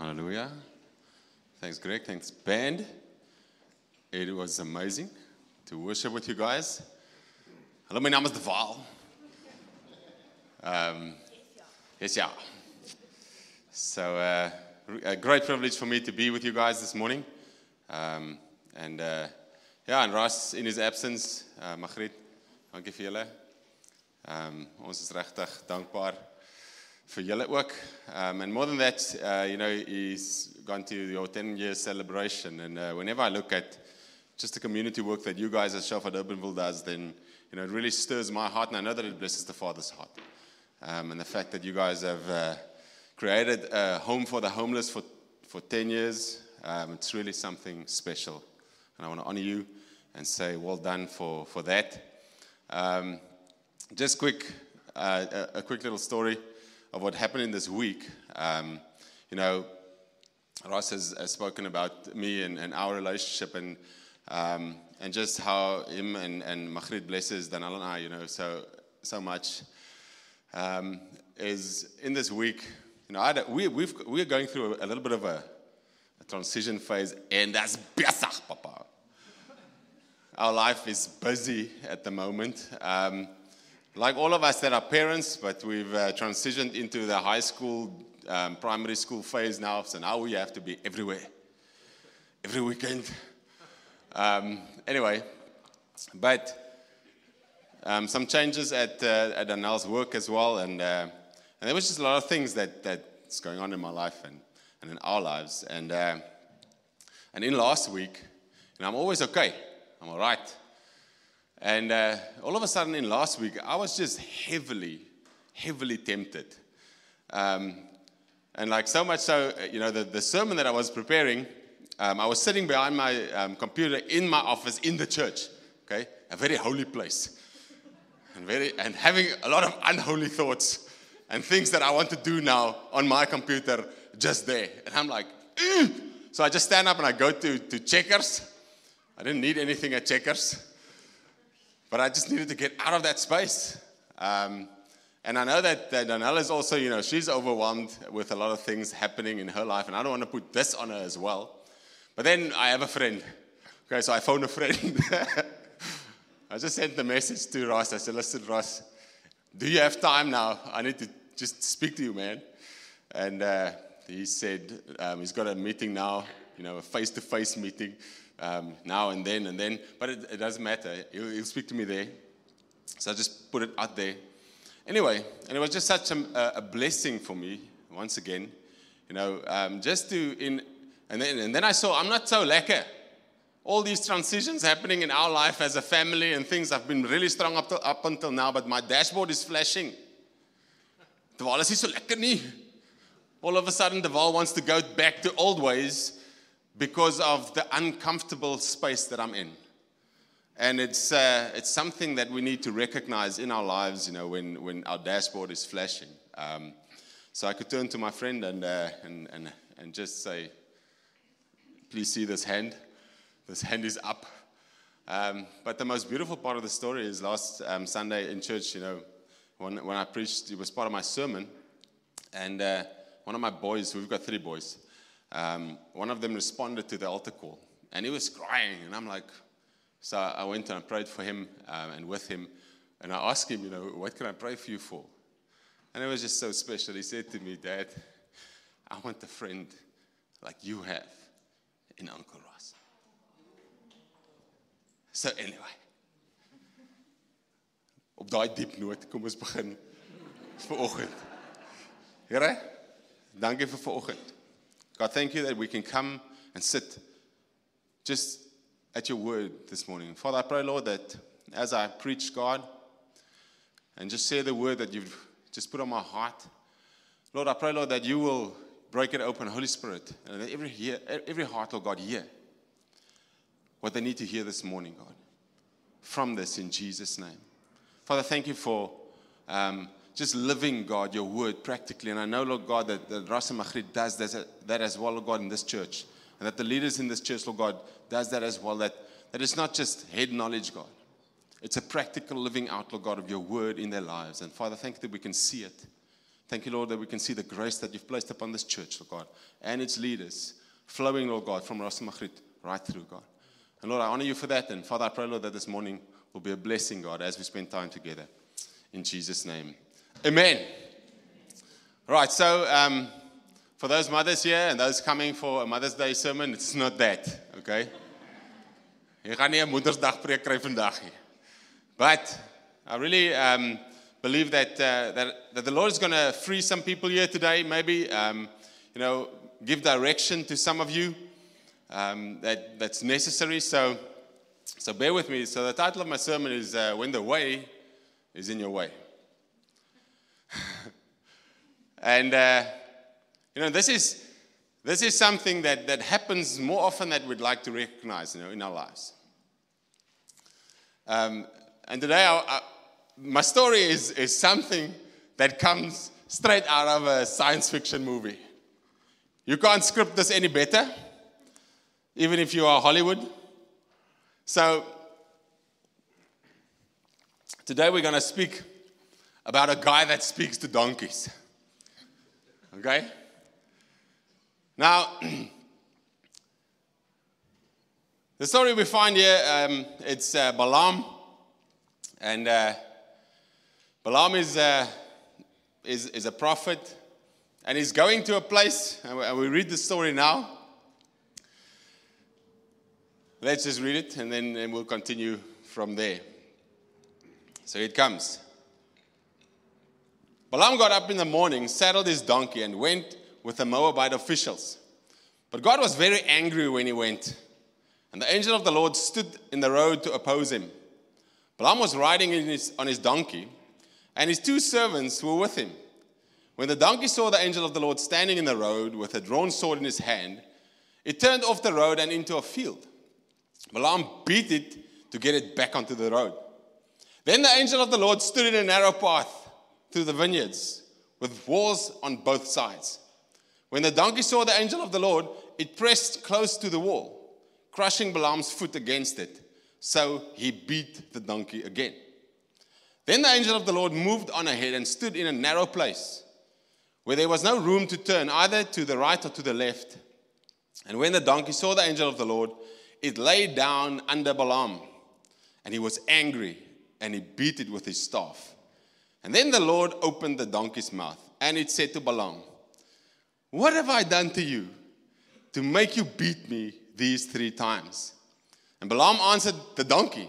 Hallelujah. Thanks, Greg. Thanks, band. It was amazing to worship with you guys. Hallo, my naam is Deval. Yes, yeah. So, a great privilege for me to be with you guys this morning. And Ross in his absence, Margriet, dankie vir julle. Ons is regtig dankbaar vir julle ook. And more than that, he's gone to your 10-year celebration. And whenever I look at just the community work that you guys at Shelford Urbanville does, then it really stirs my heart, and I know that it blesses the Father's heart. And the fact that you guys have created a home for the homeless for 10 years, it's really something special. And I want to honor you and say well done for that. Just a quick little story of what happened in this week. Ross has spoken about me and our relationship and just how him and Margriet blesses Danal and I, so much. Is in this week, we're going through a little bit of a transition phase, and that's besig, Papa. Our life is busy at the moment. Like all of us that are parents, but we've transitioned into the high school, primary school phase now, so now we have to be everywhere, every weekend. Anyway, but some changes at Danel's work as well, and there was just a lot of things that's going on in my life and in our lives. And in last week, I'm always okay, I'm all right. And all of a sudden in last week, I was just heavily tempted. And like so much so, the sermon that I was preparing, I was sitting behind my computer in my office in the church, okay? A very holy place. And having a lot of unholy thoughts and things that I want to do now on my computer just there. And I'm like, So I just stand up and I go to Checkers. I didn't need anything at Checkers. But I just needed to get out of that space. And I know that Danelle is also, she's overwhelmed with a lot of things happening in her life. And I don't want to put this on her as well. But then I have a friend. Okay, so I phoned a friend. I just sent the message to Ross. I said, listen, Ross, do you have time now? I need to just speak to you, man. And he said he's got a meeting now, a face-to-face meeting. Now and then, but it doesn't matter. He'll speak to me there. So I just put it out there. Anyway, and it was just such a blessing for me, once again, just to, and then I saw, I'm not so lekker. All these transitions happening in our life as a family and things have been really strong up until now, but my dashboard is flashing. Deval is nie so lekker nie. All of a sudden, Deval wants to go back to old ways, because of the uncomfortable space that I'm in. And it's something that we need to recognize in our lives, when our dashboard is flashing. So I could turn to my friend and just say, please see this hand. This hand is up. But the most beautiful part of the story is last Sunday in church, when I preached, it was part of my sermon. And one of my boys, we've got 3 boys, one of them responded to the altar call, and he was crying, and I'm like, so I went and I prayed for him and with him, and I asked him, what can I pray for you for? And it was just so special. He said to me, Dad, I want a friend like you have in Uncle Ross. So anyway, op daai diep noot, kom ons begin vanoggend. Here, dankie vir vanoggend. God, thank you that we can come and sit just at your word this morning. Father, I pray, Lord, that as I preach, God, and just share the word that you've just put on my heart, Lord, I pray, Lord, that you will break it open, Holy Spirit, and that every heart, Lord God, hear what they need to hear this morning, God, from this in Jesus' name. Father, thank you for just living, God, your word practically. And I know, Lord God, that Ross and Margriet does that as well, Lord God, in this church. And that the leaders in this church, Lord God, does that as well. That it's not just head knowledge, God. It's a practical living out, Lord God, of your word in their lives. And Father, thank you that we can see it. Thank you, Lord, that we can see the grace that you've placed upon this church, Lord God, and its leaders, flowing, Lord God, from Ras Magriet right through, God. And Lord, I honor you for that. And Father, I pray, Lord, that this morning will be a blessing, God, as we spend time together. In Jesus' name. Amen. All right, so for those mothers here and those coming for a Mother's Day sermon, it's not that, okay? Jy gaan nie 'n Moedersdag preek kry vandag nie. But I really believe that the Lord is going to free some people here today, maybe, give direction to some of you that's necessary. So bear with me. So the title of my sermon is When the Way is in Your Way. And, this is something that happens more often than we'd like to recognize, in our lives. And today, my story is something that comes straight out of a science fiction movie. You can't script this any better, even if you are Hollywood. So, today we're going to speak about a guy that speaks to donkeys. Okay? Now, the story we find here, it's Balaam. And Balaam is a prophet. And he's going to a place, and we read the story now. Let's just read it, and then we'll continue from there. So it comes. Balaam got up in the morning, saddled his donkey, and went with the Moabite officials. But God was very angry when he went. And the angel of the Lord stood in the road to oppose him. Balaam was riding on his donkey, and his 2 servants were with him. When the donkey saw the angel of the Lord standing in the road with a drawn sword in his hand, it turned off the road and into a field. Balaam beat it to get it back onto the road. Then the angel of the Lord stood in a narrow path through the vineyards with walls on both sides. When the donkey saw the angel of the Lord, it pressed close to the wall, crushing Balaam's foot against it. So he beat the donkey again. Then the angel of the Lord moved on ahead and stood in a narrow place where there was no room to turn either to the right or to the left. And when the donkey saw the angel of the Lord, it lay down under Balaam. And he was angry, and he beat it with his staff. And then the Lord opened the donkey's mouth, and it said to Balaam, "What have I done to you to make you beat me these 3 times?" And Balaam answered the donkey.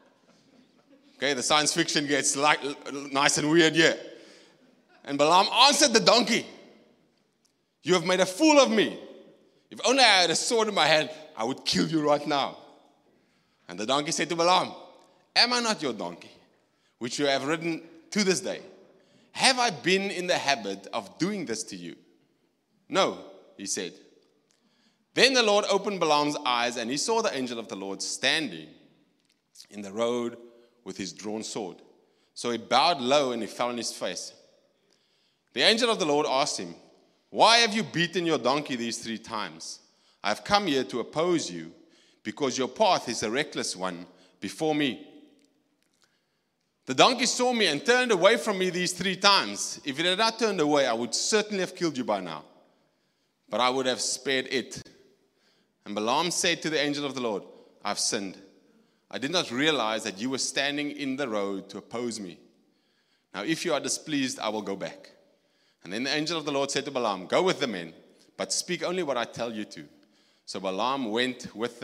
Okay, the science fiction gets nice and weird here. And Balaam answered the donkey, "You have made a fool of me. If only I had a sword in my hand, I would kill you right now." And the donkey said to Balaam, "Am I not your donkey, which you have ridden to this day? Have I been in the habit of doing this to you?" "No," he said. Then the Lord opened Balaam's eyes, and he saw the angel of the Lord standing in the road with his drawn sword. So he bowed low and he fell on his face. The angel of the Lord asked him, "Why have you beaten your donkey these 3 times? I have come here to oppose you because your path is a reckless one before me. The donkey saw me and turned away from me these 3 times. If it had not turned away, I would certainly have killed you by now. But I would have spared it." And Balaam said to the angel of the Lord, "I've sinned. I did not realize that you were standing in the road to oppose me. Now, if you are displeased, I will go back." And then the angel of the Lord said to Balaam, "Go with the men, but speak only what I tell you to." So Balaam went with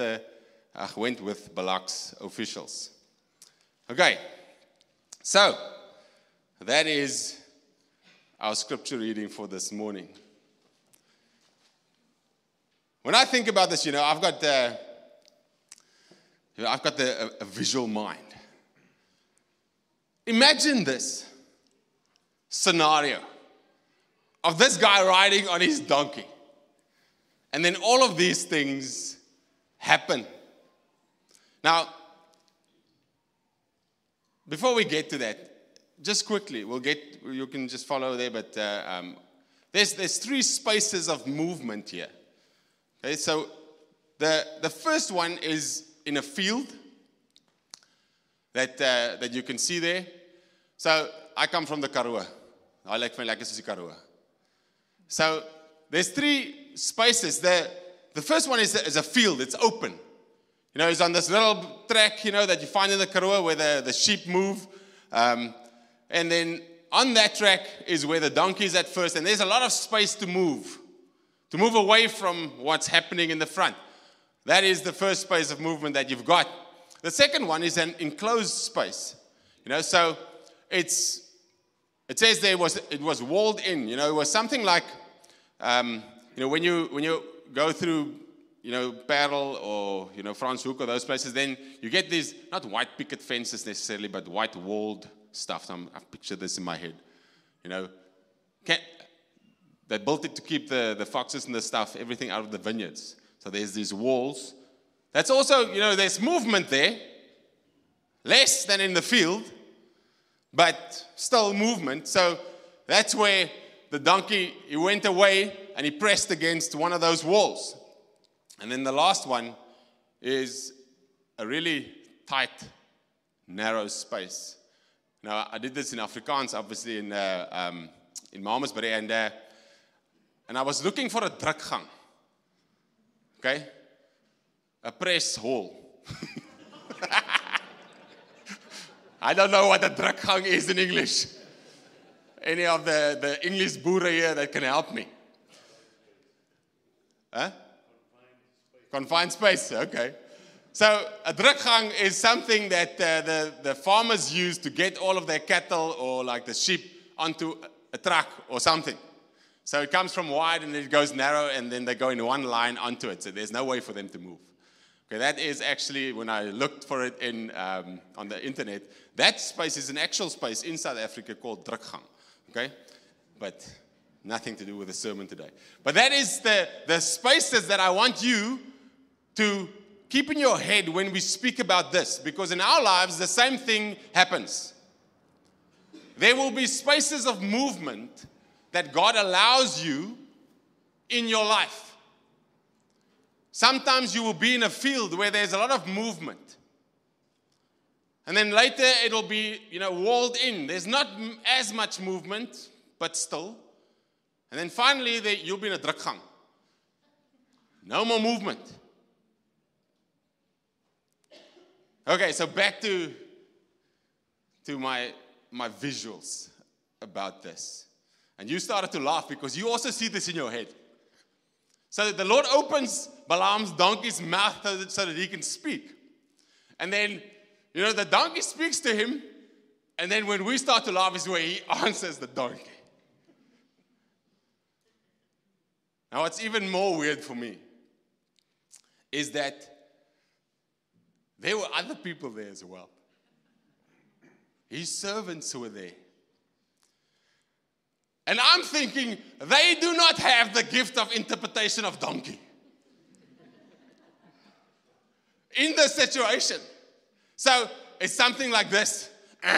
Balak's officials. Okay, so that is our scripture reading for this morning. When I think about this, I've got a visual mind. Imagine this scenario of this guy riding on his donkey. And then all of these things happen. Now, before we get to that, just quickly, you can just follow there, but there's 3 spaces of movement here. Okay, so the first one is in a field that you can see there. So I come from the Karoo. I like my lekker soos die Karoo. So there's 3 spaces. The first one is a field. It's open. You know, it's on this little track, you know, that you find in the Karoo where the sheep move. And then on that track is where the donkey is at first. And there's a lot of space to move away from what's happening in the front. That is the first space of movement that you've got. The second one is an enclosed space. You know, so it says there it was walled in. You know, it was something like, you know, when you go through, you know, Parel or, you know, Franshoek or those places, then you get these, not white picket fences necessarily, but white walled stuff. So I've pictured this in my head. You know, they built it to keep the foxes and the stuff, everything out of the vineyards. So there's these walls. That's also, you know, there's movement there. Less than in the field, but still movement. So that's where the donkey, he went away and he pressed against one of those walls. And then the last one is a really tight, narrow space. Now, I did this in Afrikaans, obviously, in Malmesbury, and I was looking for a drukgang. Okay? A press hall. I don't know what a drukgang is in English. Any of the English boere here that can help me? Huh? Confined space, okay. So a drukgang is something that the farmers use to get all of their cattle or like the sheep onto a truck or something. So it comes from wide and it goes narrow and then they go in one line onto it. So there's no way for them to move. Okay, that is actually, when I looked for it on the internet, that space is an actual space in South Africa called drukgang. Okay? But nothing to do with the sermon today. But that is the spaces that I want you to keep in your head when we speak about this. Because in our lives, the same thing happens. There will be spaces of movement that God allows you in your life. Sometimes you will be in a field where there's a lot of movement. And then later it'll be, you know, walled in. There's not as much movement, but still. And then finally you'll be in a drukgang. No more movement. Okay, so back to my visuals about this. And you started to laugh because you also see this in your head. So the Lord opens Balaam's donkey's mouth so that he can speak. And then, you know, the donkey speaks to him. And then when we start to laugh is where he answers the donkey. Now, what's even more weird for me is that there were other people there as well. His servants were there. And I'm thinking, they do not have the gift of interpretation of donkey in this situation. So it's something like this.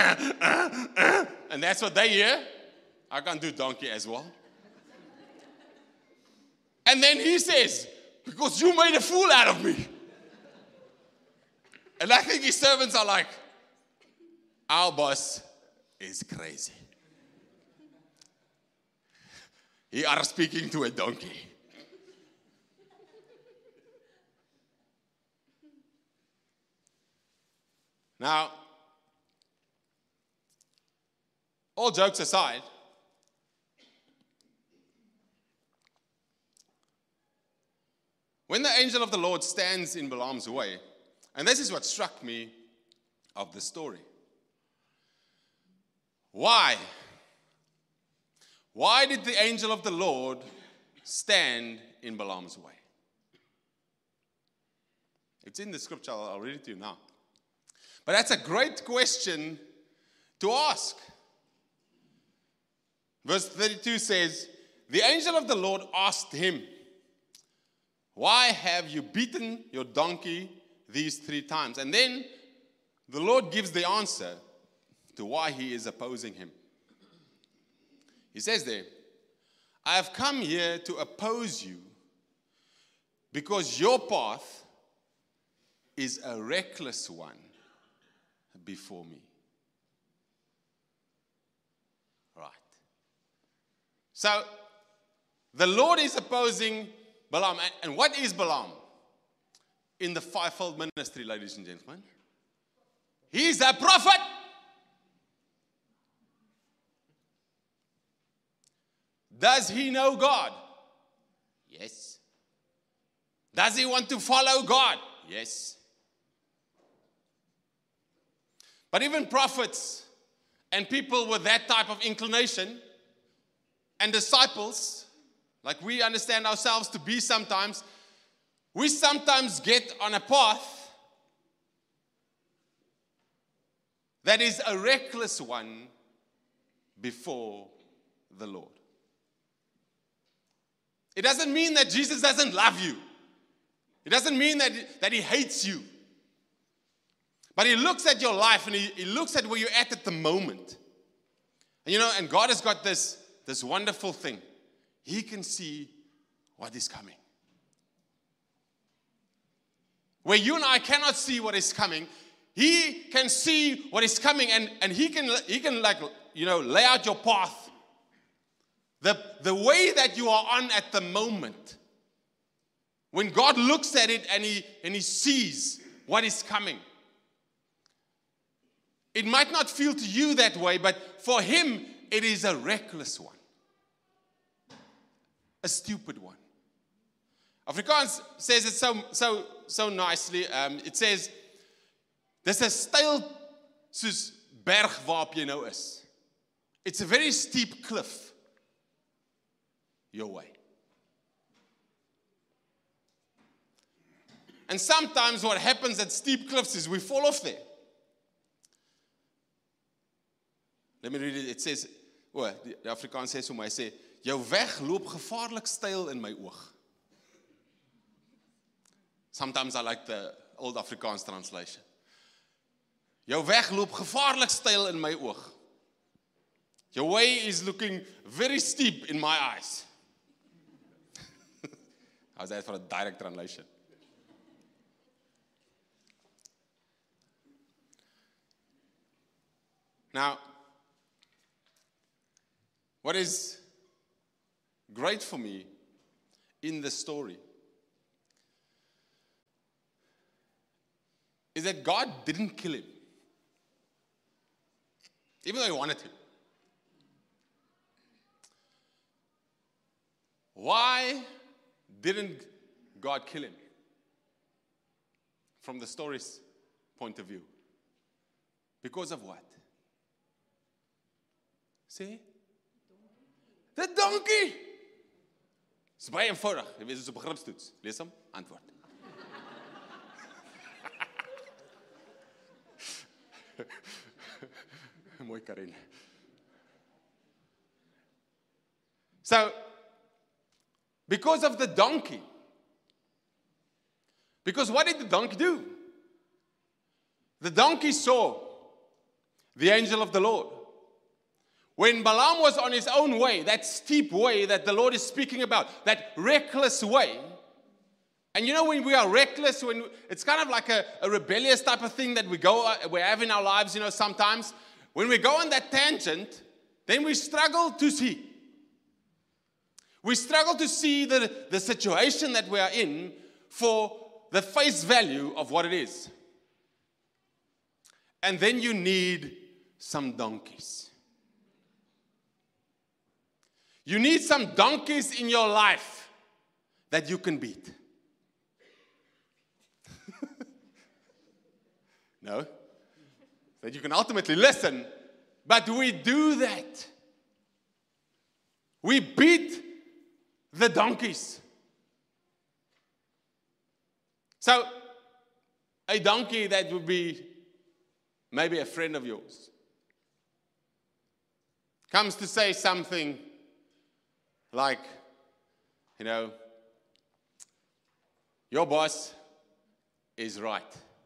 And that's what they hear. I can't do donkey as well. And then he says, because you made a fool out of me. And I think his servants are like, our boss is crazy. He are speaking to a donkey. Now, all jokes aside, when the angel of the Lord stands in Balaam's way, and this is what struck me of the story. Why? Why did the angel of the Lord stand in Balaam's way? It's in the scripture. I'll read it to you now. But that's a great question to ask. Verse 32 says, the angel of the Lord asked him, why have you beaten your donkey these 3 times? And then the Lord gives the answer to why he is opposing him. He says there, I have come here to oppose you because your path is a reckless one before me. Right. So, the Lord is opposing Balaam. And what is Balaam? In the fivefold ministry, ladies and gentlemen. He's a prophet. Does he know God? Yes. Does he want to follow God? Yes. But even prophets and people with that type of inclination and disciples, like we understand ourselves to be sometimes, we sometimes get on a path that is a reckless one before the Lord. It doesn't mean that Jesus doesn't love you. It doesn't mean that he hates you. But he looks at your life and he looks at where you're at the moment. And and God has got this wonderful thing. He can see what is coming. Where you and I cannot see what is coming, he can see what is coming, and he can lay out your path. The way that you are on at the moment. When God looks at it and he sees what is coming. It might not feel to you that way, but for him, it is a reckless one. A stupid one. Afrikaans says it so nicely. It says, "Dis 'n styl soos berg waarop jy nou is." It's a very steep cliff your way. And sometimes what happens at steep cliffs is we fall off there. Let me read it. It says, die Afrikaans sê so, maar hy sê, jou weg loop gevaarlik styl in my oog. Sometimes I like the old Afrikaans translation. Jou weg loop gevaarlik styl in my oog. Your way is looking very steep in my eyes. How's that for a direct translation? Now, what is great for me in the story is that God didn't kill him, even though he wanted to. Why didn't God kill him? From the story's point of view. Because of what? Sê? The donkey! Dis baie eenvoudig. Jy weet, soos 'n begripstoets. Lees hom, antwoord. Mooi, Karin. So, because of the donkey. Because what did the donkey do? The donkey saw the angel of the Lord. When Balaam was on his own way, that steep way that the Lord is speaking about, that reckless way. And when we are reckless, when it's kind of like a rebellious type of thing that we have in our lives, sometimes. When we go on that tangent, then we struggle to see. We struggle to see the situation that we are in for the face value of what it is. And then you need some donkeys. You need some donkeys in your life that you can beat. No? That you can ultimately listen. But we do that. We beat the donkeys. So, a donkey that would be maybe a friend of yours comes to say something like, your boss is right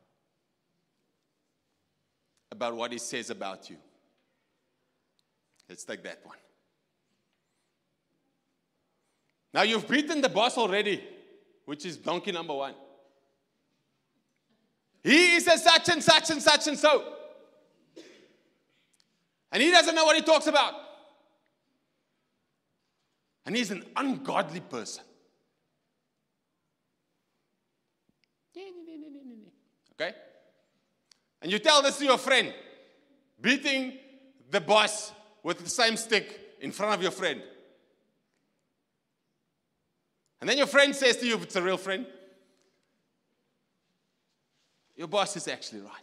about what he says about you. Let's take that one. Now you've beaten the boss already, which is donkey number 1. He is a such and such and such and so. And he doesn't know what he talks about. and he's an ungodly person. Okay? And you tell this to your friend, beating the boss with the same stick in front of your friend. And then your friend says to you, if it's a real friend, your boss is actually right.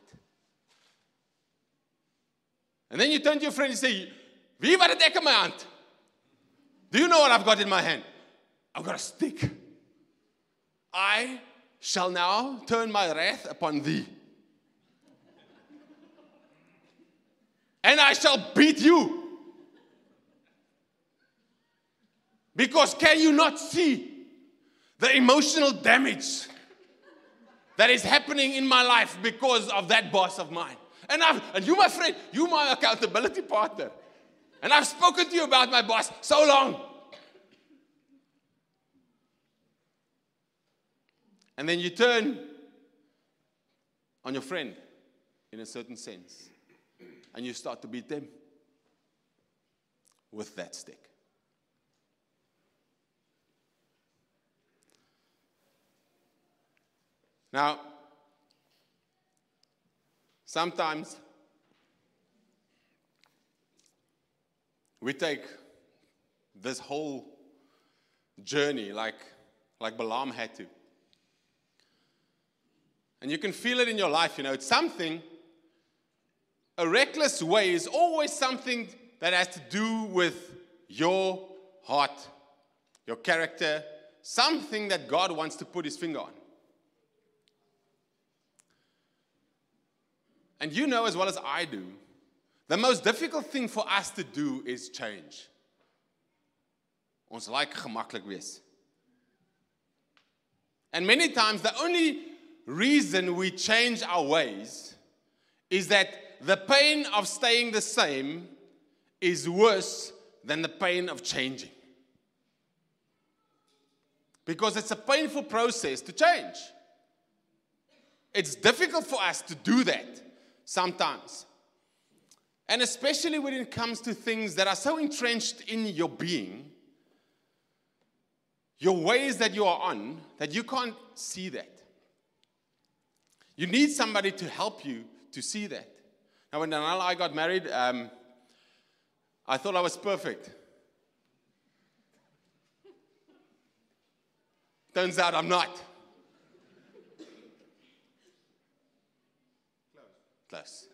And then you turn to your friend and say, wie wat het ek in my hand? Do you know what I've got in my hand? I've got a stick. I shall now turn my wrath upon thee. And I shall beat you. Because can you not see the emotional damage that is happening in my life because of that boss of mine? And you, my friend, you, my accountability partner. And I've spoken to you about my boss so long. And then you turn on your friend in a certain sense. And you start to beat them with that stick. Now, sometimes we take this whole journey like Balaam had to. And you can feel it in your life, it's something, a reckless way is always something that has to do with your heart, your character, something that God wants to put his finger on. And you know as well as I do, the most difficult thing for us to do is change. Ons like gemaklik wees. And many times the only reason we change our ways is that the pain of staying the same is worse than the pain of changing. Because it's a painful process to change. It's difficult for us to do that sometimes. And especially when it comes to things that are so entrenched in your being, your ways that you are on, that you can't see that. You need somebody to help you to see that. Now, when Danielle and I got married, I thought I was perfect. Turns out I'm not. Close.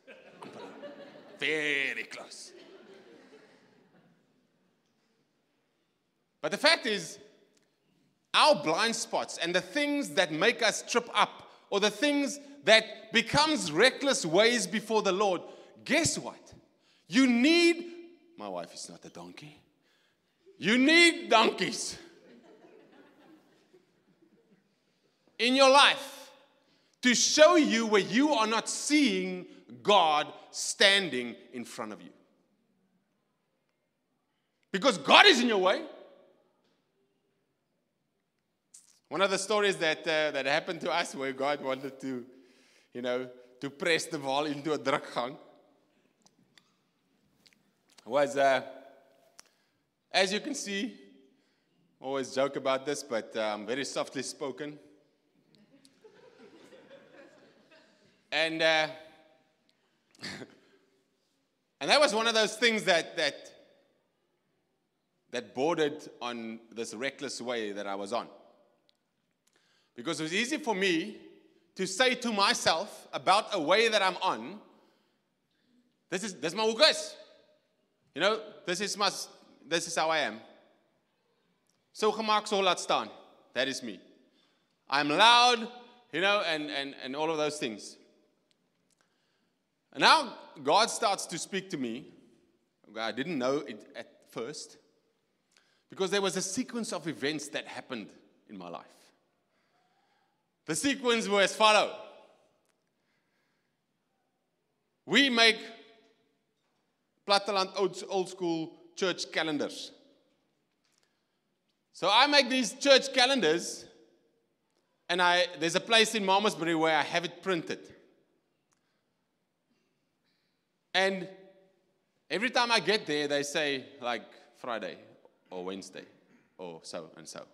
Very close. But the fact is, our blind spots and the things that make us trip up, or the things that becomes reckless ways before the Lord, guess what? You need, my wife is not a donkey. You need donkeys in your life to show you where you are not seeing God standing in front of you. Because God is in your way. One of the stories that happened to us where God wanted to, to press the ball into a drukgang was, as you can see, I always joke about this, but I'm very softly spoken. And and that was one of those things that bordered on this reckless way that I was on. Because it was easy for me to say to myself about a way that I'm on, this is my hoekus. This is how I am. So gemaak, so laat staan. That is me. I'm loud, and all of those things. And now God starts to speak to me. I didn't know it at first, because there was a sequence of events that happened in my life. The sequence was as follows. We make platteland old school church calendars. So I make these church calendars, and there's a place in Malmesbury where I have it printed. And every time I get there, they say, like, Friday or Wednesday. or so and so.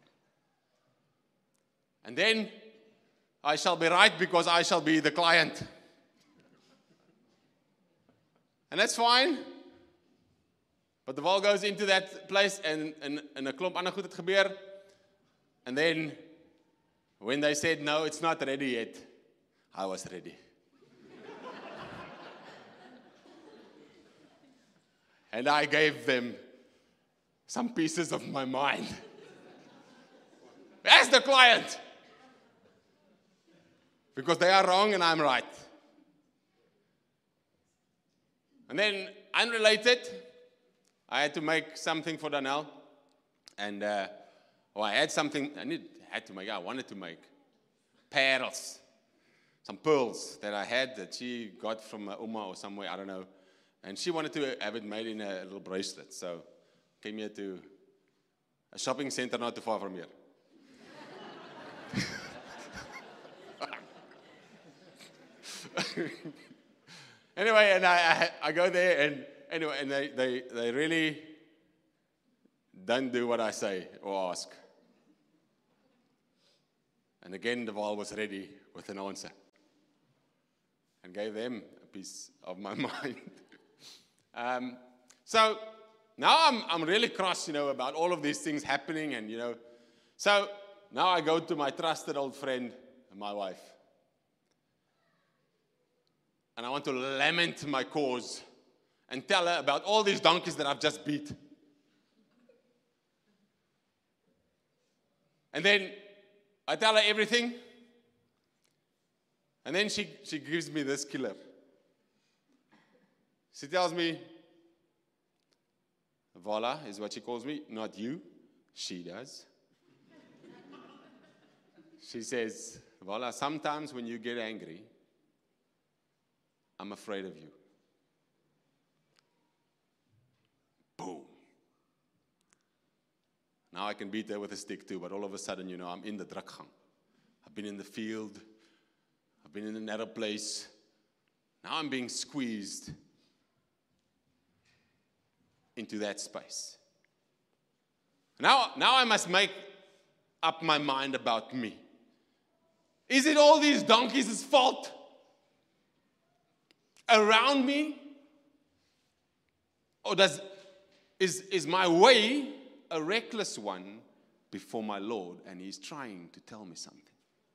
And then I shall be right because I shall be the client. And that's fine. But the ball goes into that place and 'n klomp ander goed het gebeur. And then when they said, no, it's not ready yet, I was ready. And I gave them some pieces of my mind. As the client. Because they are wrong and I'm right. And then, unrelated, I had to make something for Danielle. And, I had something, I wanted to make pearls. Some pearls that I had that she got from Uma or somewhere, I don't know. And she wanted to have it made in a little bracelet. So, came here to a shopping center not too far from here. Anyway, and I go there, and they really don't do what I say or ask. And again, the ball was ready with an answer. And gave them a piece of my mind. So now I'm really cross, about all of these things happening, and So now I go to my trusted old friend, my wife. And I want to lament my cause and tell her about all these donkeys that I've just beat. And then I tell her everything. And then she gives me this killer. She tells me, Vala is what she calls me, not you. She does. She says, Vala, sometimes when you get angry, I'm afraid of you. Boom. Now I can beat her with a stick too, but all of a sudden, I'm in the drukgang. I've been in the field. I've been in a narrow place. Now I'm being squeezed into that space. Now I must make up my mind about me. Is it all these donkeys' fault around me? Or is my way a reckless one before my Lord, and He's trying to tell me something?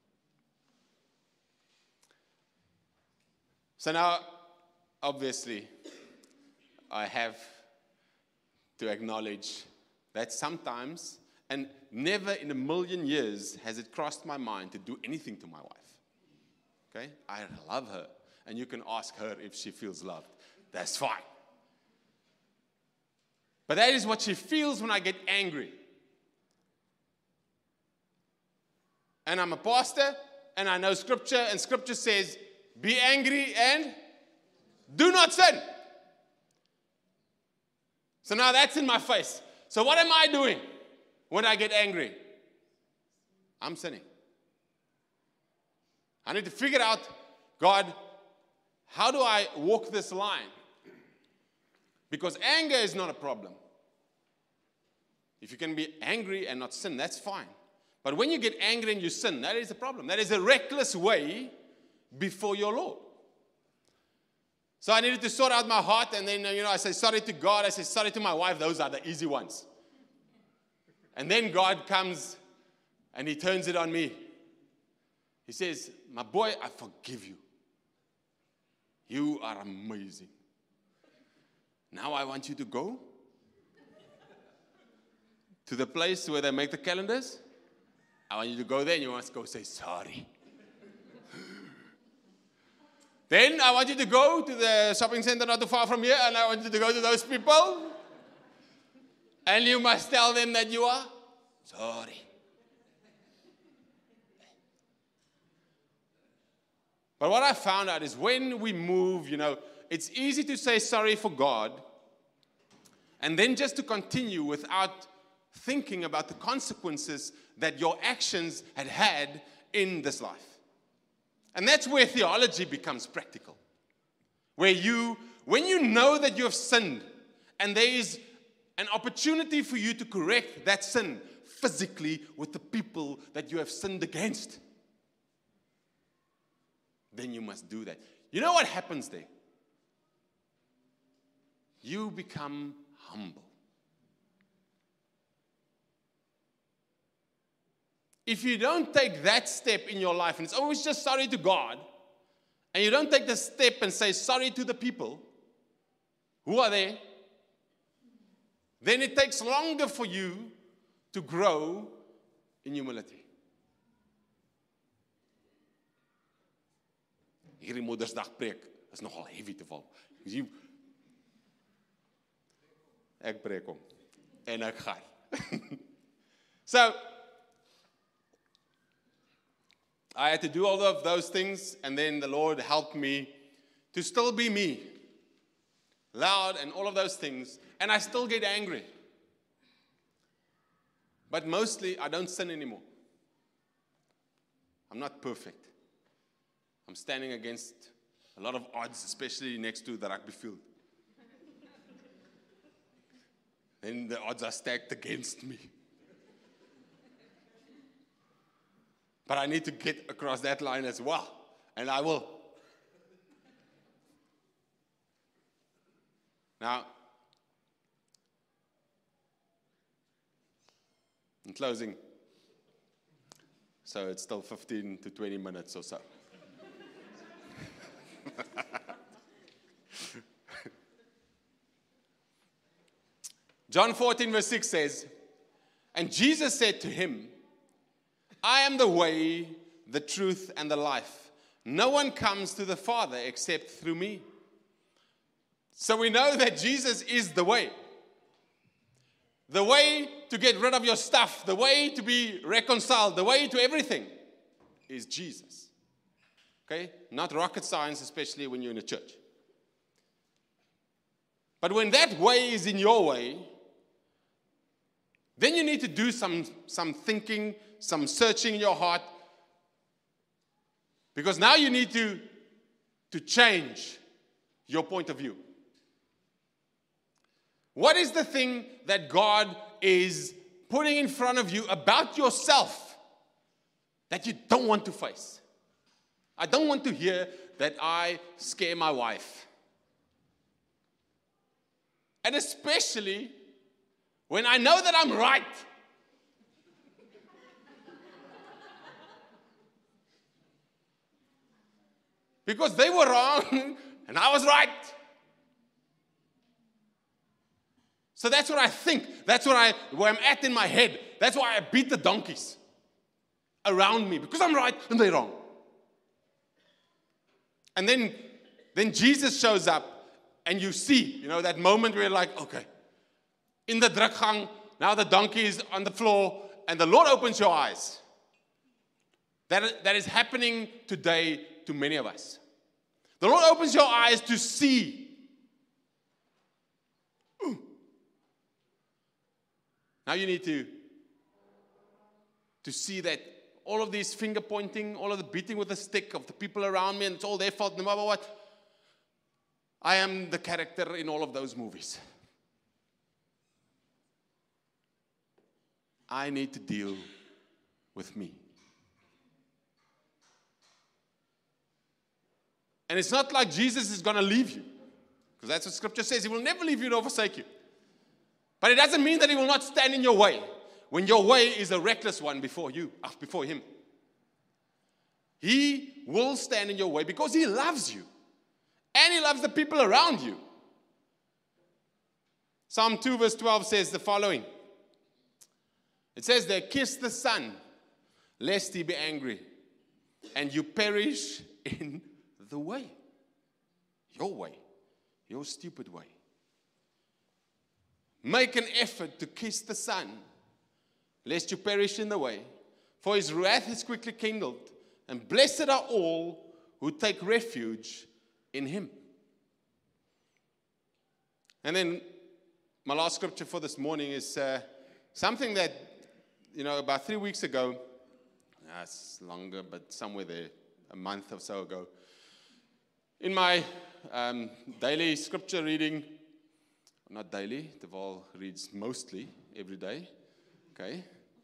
So now, obviously, I have to acknowledge that sometimes, and never in a million years has it crossed my mind to do anything to my wife. Okay? I love her. And you can ask her if she feels loved. That's fine. But that is what she feels when I get angry. And I'm a pastor, and I know Scripture, and Scripture says, be angry and do not sin. So now that's in my face. So what am I doing when I get angry? I'm sinning. I need to figure out, God, how do I walk this line? Because anger is not a problem. If you can be angry and not sin, that's fine. But when you get angry and you sin, that is a problem. That is a reckless way before your Lord. So I needed to sort out my heart, and then, I say sorry to God, I say sorry to my wife. Those are the easy ones. And then God comes and He turns it on me. He says, my boy, I forgive you. You are amazing. Now I want you to go to the place where they make the calendars. I want you to go there and you must go say sorry. Then I want you to go to the shopping center not too far from here, and I want you to go to those people. And you must tell them that you are sorry. But what I found out is when we move, it's easy to say sorry for God and then just to continue without thinking about the consequences that your actions had in this life. And that's where theology becomes practical. Where when you know that you have sinned and there is an opportunity for you to correct that sin physically with the people that you have sinned against, then you must do that. You know what happens there? You become humble. If you don't take that step in your life, and it's always just sorry to God, and you don't take the step and say sorry to the people who are there, then it takes longer for you to grow in humility. Hierdie Moedersdag preek is nogal heavy te val. Ek preek hom en ek gaan. So, I had to do all of those things, and then the Lord helped me to still be me, loud and all of those things, and I still get angry. But mostly, I don't sin anymore. I'm not perfect. I'm standing against a lot of odds, especially next to the rugby field. Then the odds are stacked against me. But I need to get across that line as well, and I will. Now, in closing, so it's still 15 to 20 minutes or so. John 14 verse 6 says, and Jesus said to him, I am the way, the truth, and the life. No one comes to the Father except through me. So we know that Jesus is the way. The way to get rid of your stuff, the way to be reconciled, the way to everything is Jesus. Okay? Not rocket science, especially when you're in a church. But when that way is in your way, then you need to do some thinking, some searching in your heart. Because now you need to change your point of view. What is the thing that God is putting in front of you about yourself that you don't want to face? I don't want to hear that I scare my wife. And especially when I know that I'm right. Because they were wrong and I was right. So that's what I think. That's where I'm at in my head. That's why I beat the donkeys around me. Because I'm right and they're wrong. And then Jesus shows up and you see, that moment where you're like, okay. In the drukgang, now the donkey is on the floor and the Lord opens your eyes. That is happening today to many of us. The Lord opens your eyes to see. Now you need to see that all of these finger pointing, all of the beating with a stick of the people around me, and it's all their fault, no matter what. I am the character in all of those movies. I need to deal with me. And it's not like Jesus is going to leave you. Because that's what Scripture says. He will never leave you nor forsake you. But it doesn't mean that He will not stand in your way when your way is a reckless one before Him. He will stand in your way because He loves you. And He loves the people around you. Psalm 2 verse 12 says the following. It says there, kiss the Son, lest He be angry, and you perish in the way. Your stupid way. Make an effort to kiss the Son, lest you perish in the way. For His wrath is quickly kindled, and blessed are all who take refuge in Him. And then my last scripture for this morning is something that, about 3 weeks ago, it's longer, but somewhere there, a month or so ago, in my daily scripture reading Not daily. Deval reads mostly every day. Okay.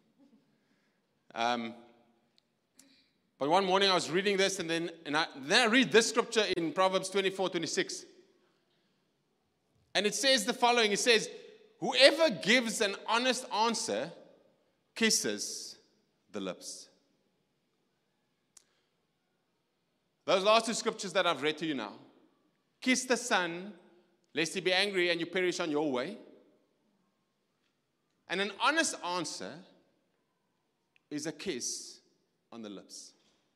But one morning I was reading this, and then I read this scripture in Proverbs 24:26. And it says the following. It says, whoever gives an honest answer kisses the lips. Those last two scriptures that I've read to you now. Kiss the Son, lest he be angry and you perish on your way. And an honest answer is a kiss on the lips.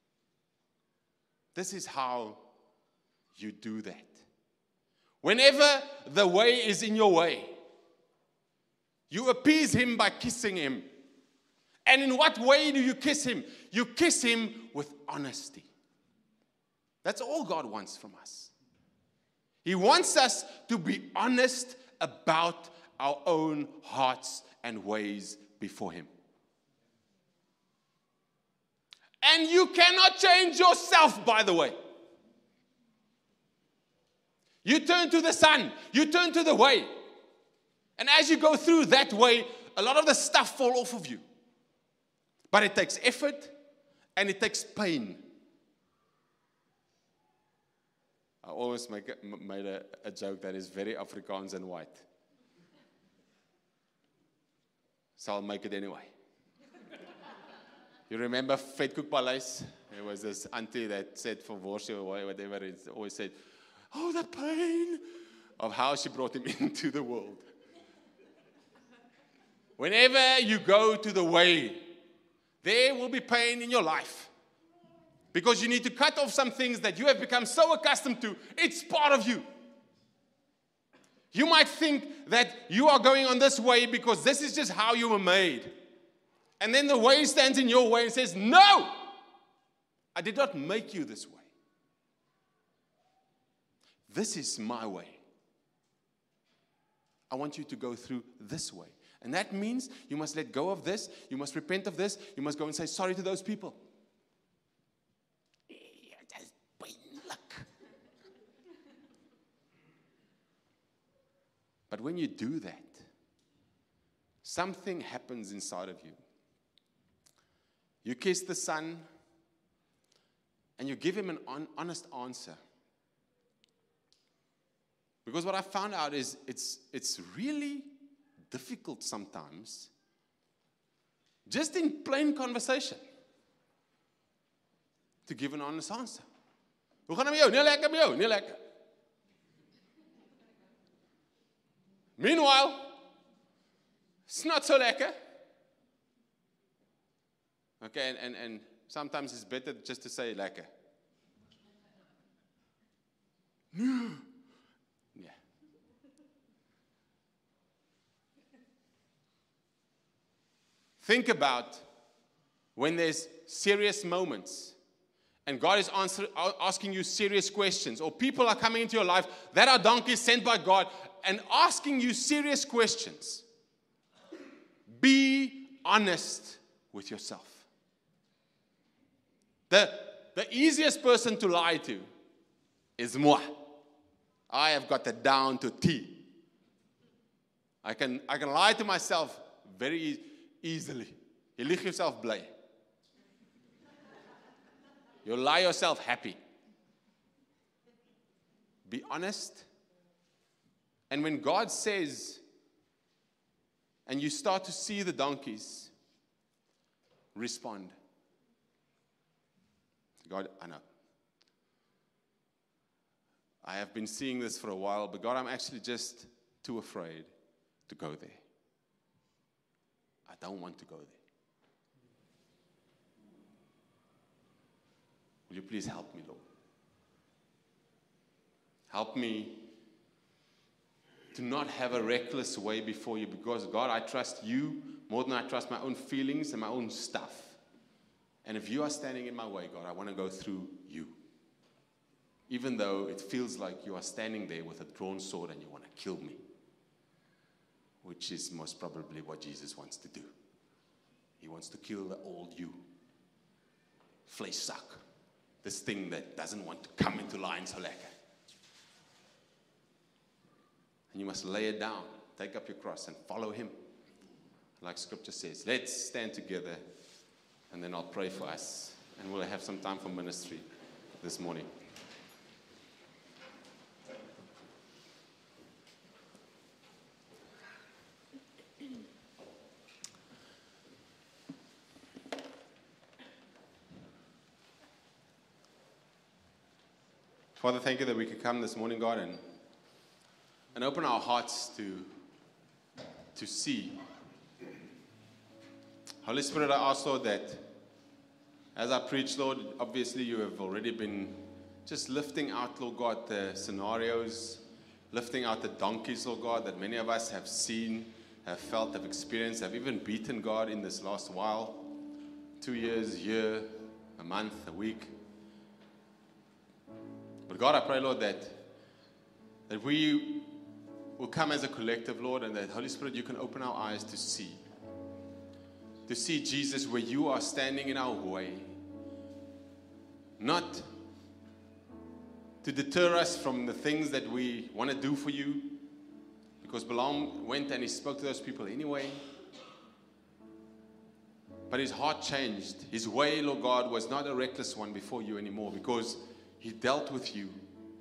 This is how you do that. Whenever the way is in your way, you appease him by kissing him. And in what way do you kiss him? You kiss him with honesty. That's all God wants from us. He wants us to be honest about our own hearts and ways before him. And you cannot change yourself, by the way. You turn to the Son. You turn to the way. And as you go through that way, a lot of the stuff fall off of you. But it takes effort and it takes pain. I always made a joke that is very Afrikaans and white. So I'll make it anyway. You remember Vetkoek Paleis? There was this auntie that said for worship or whatever, it always said, oh, the pain of how she brought him into the world. Whenever you go to the way, there will be pain in your life. Because you need to cut off some things that you have become so accustomed to, it's part of you. You might think that you are going on this way because this is just how you were made. And then the way stands in your way and says, no, I did not make you this way. This is my way. I want you to go through this way. And that means you must let go of this. You must repent of this. You must go and say sorry to those people. But when you do that, something happens inside of you. You kiss the Son, and you give him an honest answer. Because what I found out is it's really difficult sometimes, just in plain conversation, to give an honest answer. Hoe gaan dit met jou? Nee lekker met jou, nee lekker. Meanwhile, it's not so lekker. Okay, and sometimes it's better just to say lekker. No. Yeah. Think about when there's serious moments and God is asking you serious questions, or people are coming into your life that are donkeys sent by God and asking you serious questions. Be honest with yourself. The easiest person to lie to is moi. I have got it down to T. I can lie to myself very easily. You lieg yourself bly. You lie yourself happy. Be honest. And when God says, and you start to see the donkeys, respond. God, I know. I have been seeing this for a while, but God, I'm actually just too afraid to go there. I don't want to go there. Will you please help me, Lord? Help me to not have a reckless way before you, because, God, I trust you more than I trust my own feelings and my own stuff. And if you are standing in my way, God, I want to go through you. Even though it feels like you are standing there with a drawn sword and you want to kill me, which is most probably what Jesus wants to do. He wants to kill the old you. Flesh suck. This thing that doesn't want to come into line so lekker. And you must lay it down. Take up your cross and follow him. Like Scripture says. Let's stand together, and then I'll pray for us. And we'll have some time for ministry this morning. Father, thank you that we could come this morning, God, and open our hearts to see. Holy Spirit, I ask, Lord, that as I preach, Lord, obviously you have already been just lifting out, Lord God, the scenarios, lifting out the donkeys, Lord God, that many of us have seen, have felt, have experienced, have even beaten, God, in this last while. 2 years, year, a month, a week. But God, I pray, Lord, that we will come as a collective, Lord, and that, Holy Spirit, you can open our eyes to see Jesus where you are standing in our way. Not to deter us from the things that we want to do for you, because Balaam went and he spoke to those people anyway. But his heart changed. His way, Lord God, was not a reckless one before you anymore, because he dealt with you.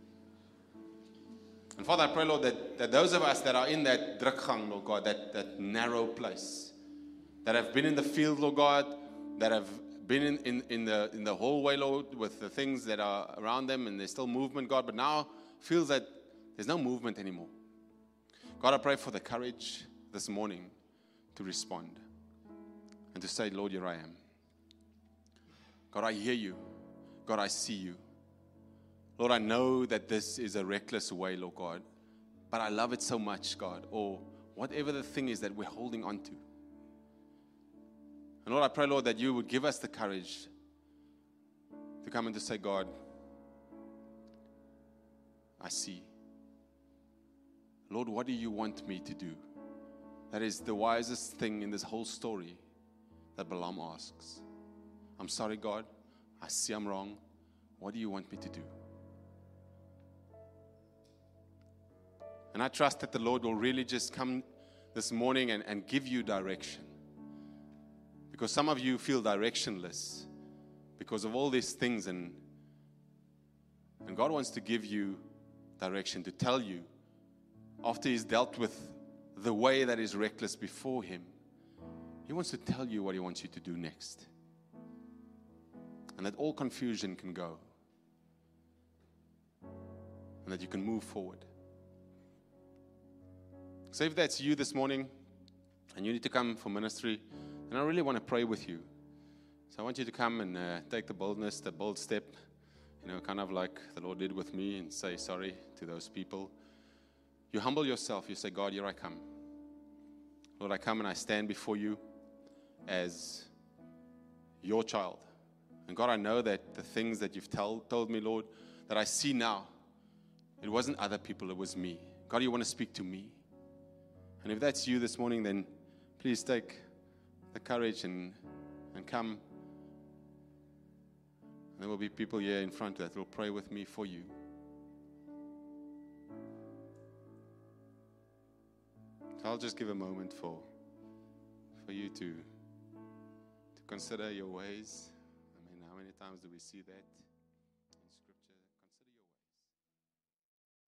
And Father, I pray, Lord, that those of us that are in that drukgang, Lord God, that narrow place, that have been in the field, Lord God, that have been in the hallway, Lord, with the things that are around them, and there's still movement, God, but now feels that there's no movement anymore. God, I pray for the courage this morning to respond and to say, Lord, here I am. God, I hear you. God, I see you. Lord, I know that this is a reckless way, Lord God, but I love it so much, God, or whatever the thing is that we're holding on to. And Lord, I pray, Lord, that you would give us the courage to come and to say, God, I see. Lord, what do you want me to do? That is the wisest thing in this whole story that Balaam asks. I'm sorry, God. I see I'm wrong. What do you want me to do? And I trust that the Lord will really just come this morning and give you direction. Because some of you feel directionless because of all these things. And God wants to give you direction, to tell you, after He's dealt with the way that is reckless before Him, He wants to tell you what He wants you to do next. And that all confusion can go. And that you can move forward. So if that's you this morning, and you need to come for ministry, then I really want to pray with you. So I want you to come and take the boldness, the bold step, kind of like the Lord did with me, and say sorry to those people. You humble yourself. You say, God, here I come. Lord, I come and I stand before you as your child. And God, I know that the things that you've told me, Lord, that I see now, it wasn't other people, it was me. God, you want to speak to me. And if that's you this morning, then please take the courage and come. And there will be people here in front that will pray with me for you. So I'll just give a moment for you to consider your ways. I mean, how many times do we see that?